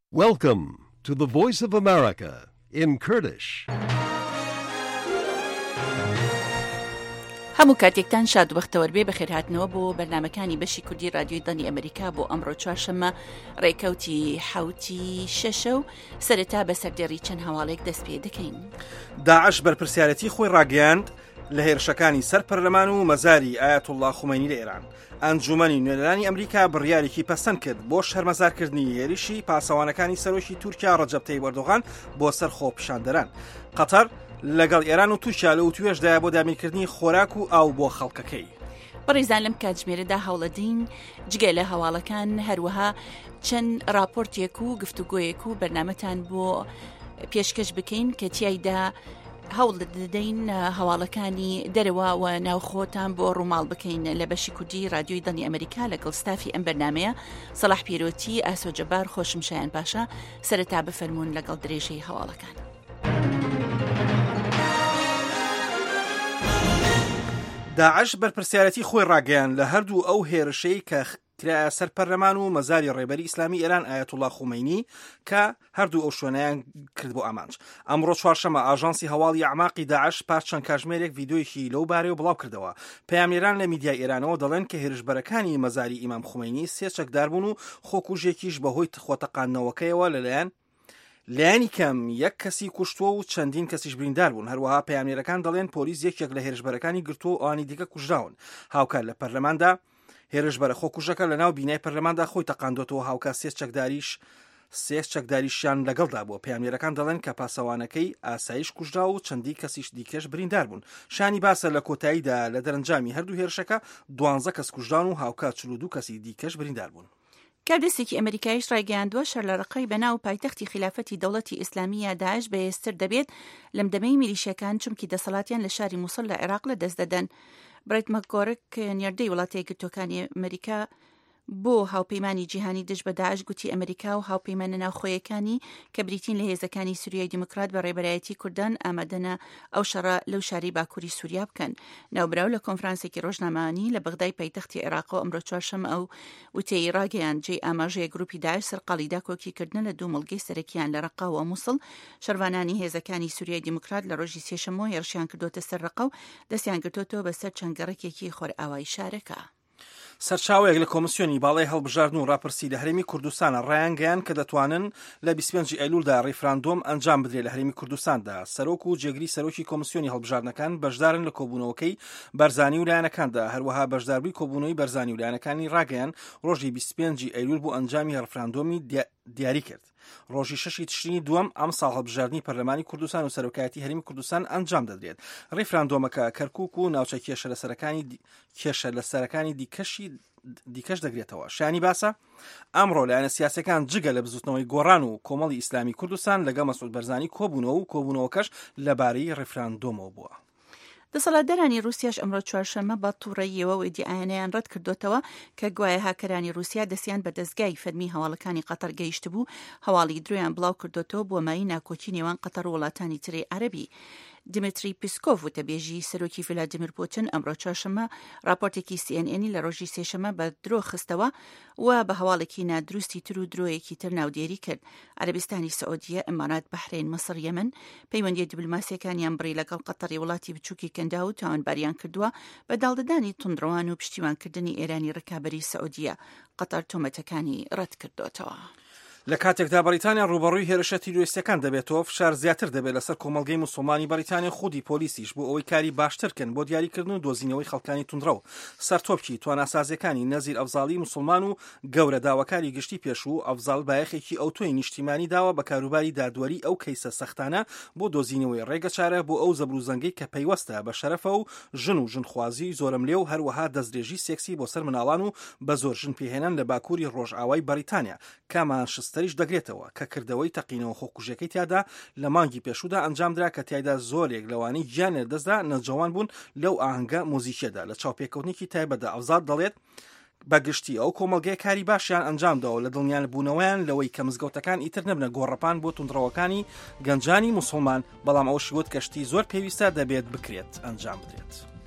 Welcome to the Voice of America in Kurdish. هەموو کاتێکتان شاد وەختەوەربێ بەخێر هاتنەوە بۆ بەرنامەکانی بەشی کوردی رادیۆی دڵی ئەمریکا بۆ ئەمڕۆ چوارشەممە ڕێکەوتی حوتی شەشە و سەرەتا بە سەردێڕی چەند هەواڵێک دەست پێ دەکەین. داعش بەرپرسیارەتی خۆی ڕاگەیاند لە هێرشەکانی سەر پەرلەمان و مەزاری ئایەتوڵڵا خومینی لە ئێران. ئەنجومەنی نوێنەرانی ئەمریکا بڕیارێکی پەسەند کرد بۆ شەرمەزارکردنی هێرشی پاسەوانەکانی سەرۆکی تورکیا ڕەجەب تەیب ئەردۆغان بۆ سەر خۆپیشاندەران. قەتەر لەگەڵ ئێران و تورکیا لە توێژدایە بۆ دامینکردنی خۆراک و ئاو بۆ خەڵکەکەی. بەڕێزان لەم کاتژمێرەدا هەوڵەدین جگە لە هەواڵەکان هەروەها چەند راپۆرتێک و گفتوگۆیەک و بەرنامەتان بۆ پێشکەش بکەین کە تیایدا هەوڵ دەدەین هەواڵەکانی دەرەوە و ناوخۆتان بۆ ڕووماڵ بکەین لە بەشی کوردی رادیۆی دڵی ئەمریکا لەگەڵ ستافی ئەم بەرنامەیە سەلاح پیرۆتی، ئاسۆ جەبار، خۆشم شایان پاشا. سەرەتا بفەرمونون لەگەڵ درێژەی هەواڵەکان. داعش بەرپرسیارەتی خۆی ڕاگەیان لە هەردوو ئەو هێرشەی کە کرایە سەر پەرلەمان و مەزاری ڕێبەری ئیسلامی ئێران ئایەتوڵڵا خومینی کە هەردوو ئەو شوێنەیان کرد بۆ ئامانج. ئەمڕۆ چوارشەممە ئاژانسی هەواڵی ئەعماقی داعش پاش چەند کاتژمێرێک ڤیدۆیەکی لەو بارەوە بڵاو کردەوە. پەیامێران لە میدیای ئێرانەوە دەڵێن کە هێرشبەرەکانی مەزاری ئیمام خومینی سێ چەکدار بوون و خۆکوژێکیش بەهۆی خۆتەقاندنەوەکەیەوە لایەنی کەم یەک کەسی کوشتووە و چەندین کەسیش بریندار بوون. هەروەها پەیامێرەکان دەڵێن پۆلیس یەکێک لە هێرشبەرەکانی گرتووە و ئەوانی دیکە کوژراون. هاوکات لە پەرلەماندا هێرشبەرە خۆکوژەکە لە ناو بینای پەرلەماندا خۆی تەقاندۆتەوە. هاوکات سێ چەکداریشیان لەگەڵدا بووە. پەیامێرەکان دەڵێن کە پاسەوانەکەی ئاسایش کوژرا و چەندی کەسیش دیکەش بریندار بوون. شانی باسە لە کۆتاییدا لە دەرەنجامی هەردوو هێرشەکە 12 کەس کوژران و هاوکات 42 کەسی دیکەش بریندار بوون. کاردەستێکی ئەمریکایش ڕایگەیاندووە شەرلەرەقەی بەناو پایتەختی خلافەتی دەوڵەتی ئیسلامیە داعش بەهێزتر دەبێت لەم دەمەی میلیشیەکان چونکی دەسەڵاتیان لە شاری مووسڵ لە عێراق لە دەست دەدەن. برایت مەکگۆرک نێردەی وڵاتە یەکگرتووەکانی ئەمریکا بۆ هاوپەیمانی جیهانی دژ بە داعش گوتی ئەمریکا و هاوپەیمانە ناوخۆیەکانی کە بریتین لە هێزەکانی سووریای دیموکرات بە ڕێبەرایەتی کوردان ئامادەنە ئەو شەڕە لەو شاری باکووری سووریا بکەن. ناوبراو لە کۆنفرانسێکی ڕۆژنامەوانی لە بەغدای پایتەختی عێراقەوە ئەمڕۆ چوارشەممە ئەو وتەی ڕاگەیان جێی ئاماژەیە گروپی داعش سەرقاڵیدا کۆکیکردن لە دوو مڵگەی سەرەکیان لە ڕەقا و مووسڵ. شەروانانی هێزەکانی سووریای دیموکرات لە ڕۆژی سێشەمەوە هێرشیان کردوتە سەر ڕەقا و دەستیان گرتوتەوە بەسەر چەند گەڕێکێکی خۆرئاوای شارەکە. سەرچاوەیەک لە کۆمسیۆنی باڵای هەڵبژاردن و ڕاپرسی لە هەرێمی کوردستانە ڕایانگەیان کە دەتوانن لە 25 ئەیلوولدا ڕیفراندۆم ئەنجام بدرێت لە هەرێمی کوردستاندا. سەرۆک و جێگری سەرۆکی کۆمسیۆنی هەڵبژاردنەکان بەشدارن لە کۆبوونەوەکەی بەرزانی و لایەنەکاندا. هەروەها بەشداربووی کۆبوونەوەی بەرزانی و لایەنەکانی ڕاگەیان ڕۆژی 25 ئەیلوول بۆ ئەنجامی ڕیفراندۆمی دیاری کرد. ڕۆژی 6 تشرینی دووەم ئەم ساڵ هەڵبژاردننی پەرلەمانی کوردستان و سەرۆکایەتی هەرێمی کوردستان ئەنجام دەدرێت. ڕیفراندۆمەکە کەرکووک و ناوچە کێشە لە سەرەکانی دیکەش دەگرێتەوە. شانی باسە ئەمڕۆ لایەنە سیاسەکان جگە لە بزوتنەوەی گۆڕان و کۆمەڵی ئیسلامی کوردستان لەگەڵ مەسعود بەرزانی کۆبوونەوە و کۆبوونەوەکەش لەبارەی ڕیفراندۆمەوە بووە. دەسەڵاتدارانی رووسیاش ئەمڕۆ چوارشەممە بە تووڕەییەوە و ئیدیایانەیان ڕەت کردوتەوە کە گوایە هاکەرانی رووسیا دەستیان بە دەستگای فەرمی هەواڵەکانی قەتەر گەیشت بوو. هەواڵی درۆیان بڵاو کردوتەوە بۆ مای ناکۆکی نێوان قەتەر و وڵاتانی تری عەرەبی. دیمتری پیسکۆڤ وتەبێژی سەرۆکی ڤلادیمیر پوتین ئەمڕۆ چوارشەممە راپۆرتێکی CNN لە ڕۆژی سێشەممە بە درۆ خستەوە و بە هەواڵێکی نادروستی تر و درۆیەکی تر ناودێری کرد. عەرەبستانی سعودیە، ئەمارات، بەحرین، مەسر، یەمەن پەیوەندی دیبلۆماسیەکانیان بڕی لەگەڵ قەتەری وڵاتی بچووکی کەندا و تاوانباریان کردووە بە داڵدەدانی توندڕەوان و پشتیوانکردنی ئێرانی ڕکابەری سعودیە. قەتەر تۆمەتەکانی ڕەت کردوتەوە. لە کاتێکدا بەریتانیا ڕوبەڕووی هێرشە تیرۆریستەکان دەبێتەوە، فشار زیاتر دەبێت لەسەر کۆمەڵگەی موسڵمانی بەریتانیا خودی پۆلیسیش بۆ ئەوەی کاری باشترکن بۆ دیاریکردن و دۆزینەوەی خەڵکانی توندڕەو. سەرتۆپکی تواناسازیەکانی نەزیر ئەفزاڵی موسڵمان و گەورە داواکاری گشتی پێشوو ئەفزاڵ بایەخێکی ئەوتۆی نیشتیمانی داوە بە کاروباری دادوەری ئەو کەیسە سەختانە بۆ دۆزینەوەی ڕێگە چارە بۆ ئەو زەبروزەنگەی کە پەیوەستە بە شەرەفە و ژنخوازی زۆرەملێ و هەروەها دەستدرێژی سێکسی بۆ سەر مناڵان و بە زۆر ژن پێهێنان لە باکووری ڕۆژئاوای بەریتانیا کە مانچستەریش دەگرێتەوە کە کردەوەی تەقینەوە خۆکوژەکەی تیادا لە مانگی پێشودا ئەنجامدرا کە تیایدا زۆرێک لەوانەی گیان لەدەستدا نەجەوان بوون لەو ئاهەنگە مۆزیکیەدا. لە چاوپێکەوتنێکی تایبەتدا ئەفزال دەڵێت بەگشتی ئەو کۆمەڵگەی کاری باشیان ئەنجامداوە لە دڵنیان بوونەوەیان لەوەی کە مزگەوتەکان ئیتر نەبنە گۆڕەپان بۆ توندڕەوەکانی گەنجانی موسڵمان، بەڵام ئەو شیوت کەشتی زۆر پێویستە دەبێت بکرێت ئەنجام بدرێت.